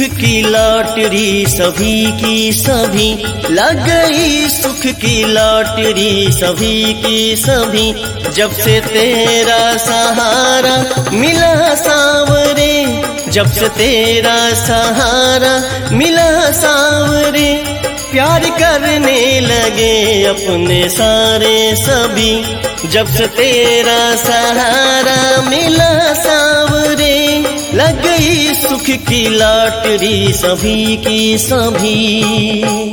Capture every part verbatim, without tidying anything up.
की लॉटरी सभी की सभी, लग गई सुख की लॉटरी सभी की सभी। जब से तेरा सहारा मिला सांवरे, जब से तेरा सहारा मिला सांवरे, प्यार करने लगे अपने सारे सभी। जब से तेरा सहारा मिला सांवरे, लग गई सुख की लॉटरी सभी की सभी।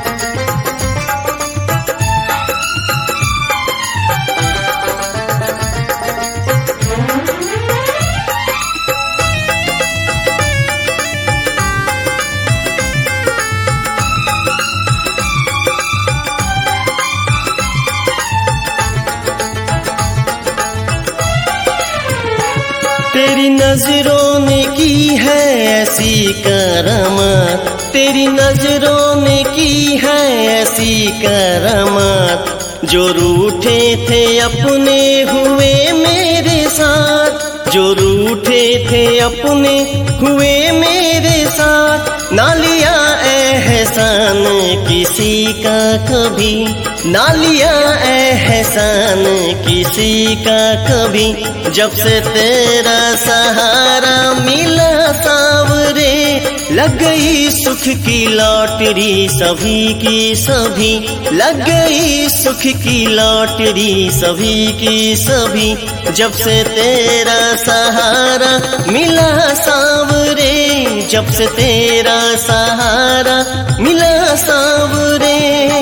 तेरी नजरों ने की है ऐसी करामात, तेरी नजरों ने की है ऐसी करामात, जो रूठे थे अपने हुए मेरे साथ, जो रूठे थे अपने हुए मेरे साथ। ना लिया एहसान किसी का कभी, ना लिया एहसान किसी का कभी। जब से तेरा सहारा मिला सांवरे, लग गई सुख की लॉटरी सभी की सभी, लग गई सुख की लॉटरी सभी की सभी। जब से तेरा सहारा मिला सांवरे, जब से तेरा सहारा मिला सांवरे।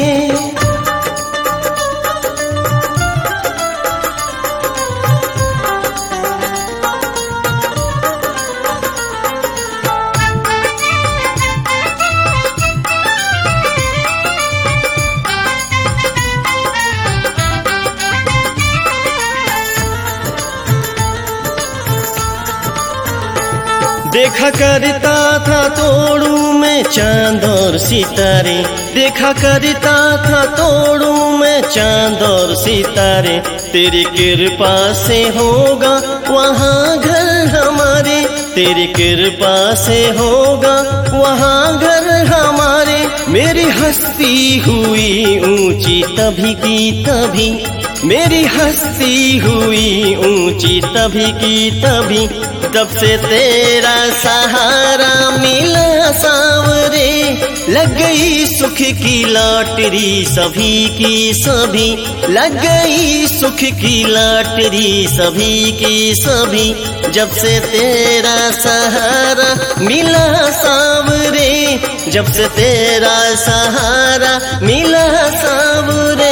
देखा करता था तोड़ू में चांद और सितारे, देखा करता था तोड़ू में चांद और सितारे। तेरी कृपा से होगा वहाँ घर हमारे, तेरी कृपा से होगा वहाँ घर हमारे। मेरी हस्ती हुई ऊंची तभी की तभी, मेरी हस्ती हुई ऊंची तभी की तभी। जब से तेरा सहारा मिला सांवरे, लग गई सुख की लॉटरी सभी की सभी, लग गई सुख की लॉटरी सभी की सभी। जब से तेरा सहारा मिला सांवरे, जब से तेरा सहारा मिला सांवरे।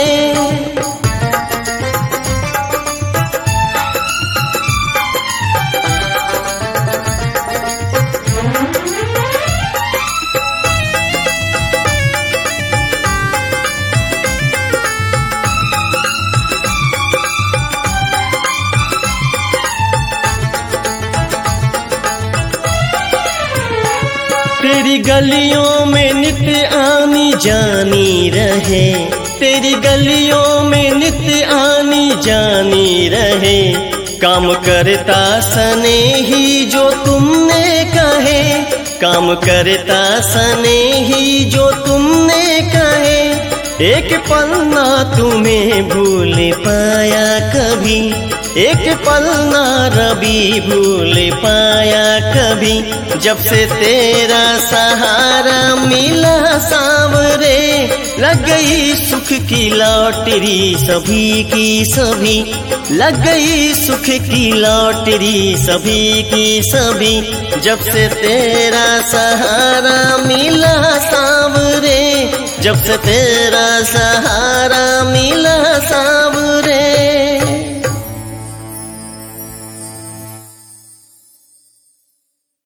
तेरी गलियों में नित्य आनी जानी रहे, तेरी गलियों में नित्य आनी जानी रहे। काम करता सने ही जो तुमने कहे, काम करता सने ही जो तुमने कहे। एक पल ना तुम्हें भूल पाया कभी, एक पल ना रवि भूल पाया कभी। जब से तेरा सहारा मिला सांवरे, लग गई सुख की लॉटरी सभी की सभी, लग गई सुख की लॉटरी सभी की सभी। जब से तेरा सहारा मिला सांवरे, जब से तेरा सहारा मिला सांवरे।